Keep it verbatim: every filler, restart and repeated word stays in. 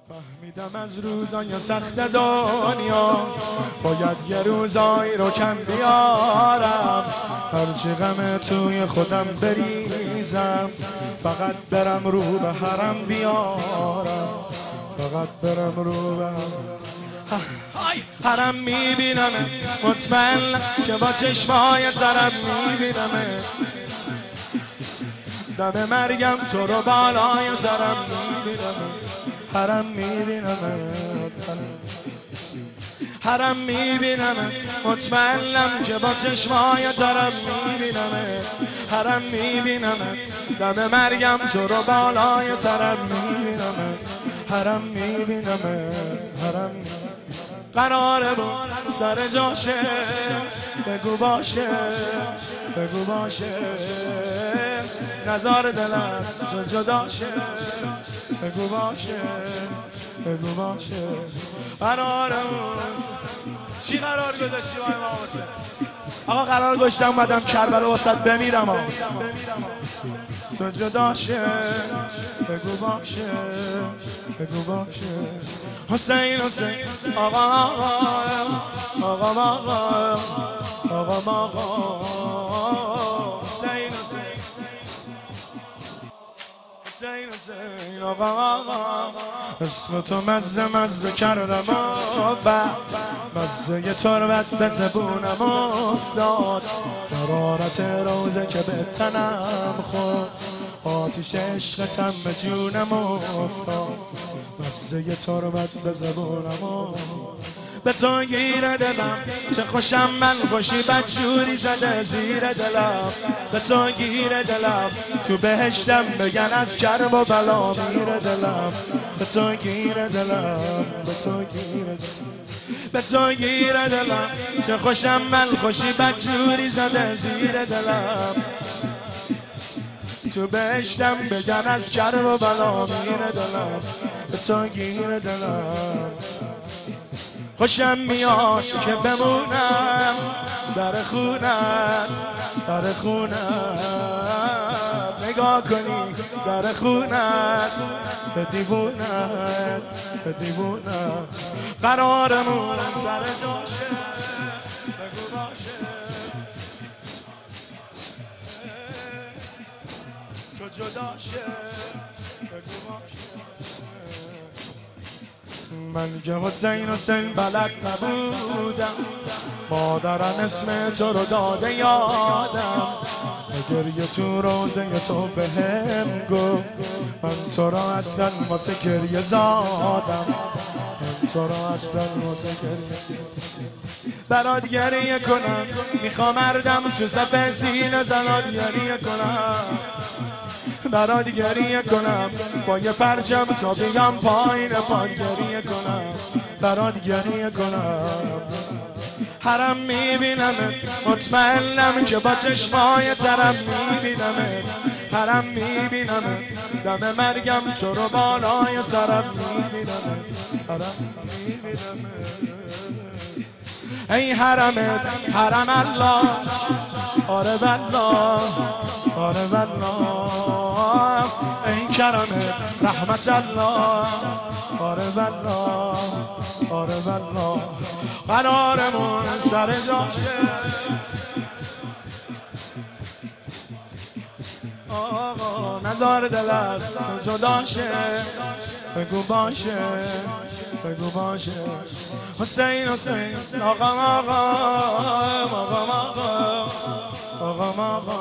فهمیدم از روزای سخت دنیا باید یه روزایی رو کم بیارم، هرچی غم توی خودم بریزم، فقط برم رو به حرم بیارم، فقط برم رو به حرم میبینم، مطمئن که با چشمای ترم میبینم، دم مرگم تو رو بالای سرم میبینم، حرم میبینم، حرم میبینم، مطمئنم که با چشمای ترم میبینم، حرم میبینم، دم مرگم تو رو بالای سرم میبینم، حرم میبینم، حرم قراره بود سر جاشه، بگو باشه، بگو باشه، نزار دل از تو جداشه، بگو باشه، بگو باشه، قراره بود. چی قرار گذاشتی با امام حسین؟ آقا قرار گذاشتم اومدم کربلا واسط بمیرم آقا. تو جداشه، بگو باشه، بگو باشه، حسین حسین، آقا آقا آقا آقا آقا آقا حسین حسین، حسین حسین، آقا آقا اسم تو مزه مزه کردم و بعد مزه ی تربت به زبونم افتاد، مرارت روزه که به تنم خورد، آتیش عشقتم به جونم افتاد، مزه ی تربت به زبونم افتاد، به تو گیره دلم چه خوشم من، خوشی بدجوری زده زیر دلم، به تو گیره دلم تو بهشتم بگن از کرب و بلا میره دلم، به تو گیره دلم، به تو گیره دلم، به تو گیره دلم چه خوشم من، خوشی بدجوری زده زیر دلم، تو بهشتم بگن از کرب و بلا میره دلم، به تو گیره دلم، خوشم میاد که بمونم در خونت، در خونت نگاه کنی، در خونت به دیوونت، به دیوونت قرارمون سر جاشه، بگو باشه، تو جداشه، بگو باشه. من که حسین حسین بلد نبودم، مادرم اسم تو رو داده یادم، گریه تو روزه تو به هم گفت، من تو را اصلا واسه گریه زادم، من تو را اصلا واسه گریه برات گریه کنم، میخوام مردم تو صف سینه زنات گریه کنم، برات گریه کنم با یه پرچم تا بیام پایین پاد گریه کنم، برات گریه کنم، حرم میبینم، مطمئنم که با چشمای ترم میبینم، حرم میبینم، دم مرگم تو رو بالای سرم میبینم، حرم میبینم، ای حرمت حرم الله، آره والله، آره والله، ای کرمت رحمت الله، آره والله، آره والله قرارمون سر جاشه، آقا نزار دل از تو جداشه، بگو باشه، بگو باشه، حسین حسین، آقا آقا آقا آقا آقا آقا